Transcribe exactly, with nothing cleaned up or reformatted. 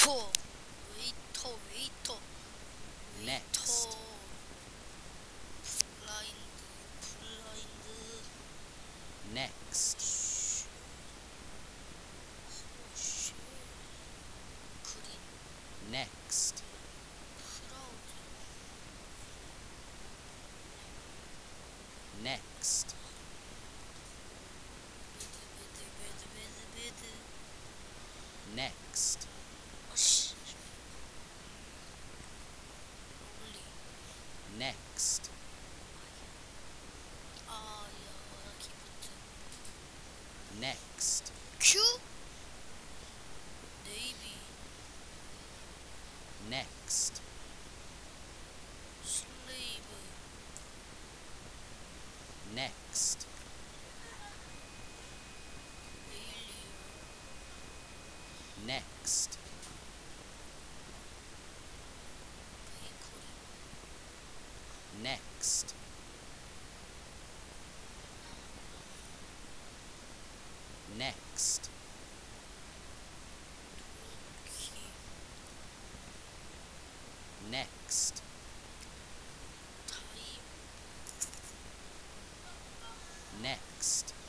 웨이터, 웨이터, 웨이터, next, 웨이터, 블라인드, 블라인드, next, 쉣, 쉣, 그린, next, 크라우드, next, 매드, 매드, 매드, 매드, 매드. next, 아씨, 롤리. next, 아, 야, 기프트. next, 큐? 네이비, next, 슬레이브, next, 에일리언, next, 베이커리, next, next, 키, next, 타임, next,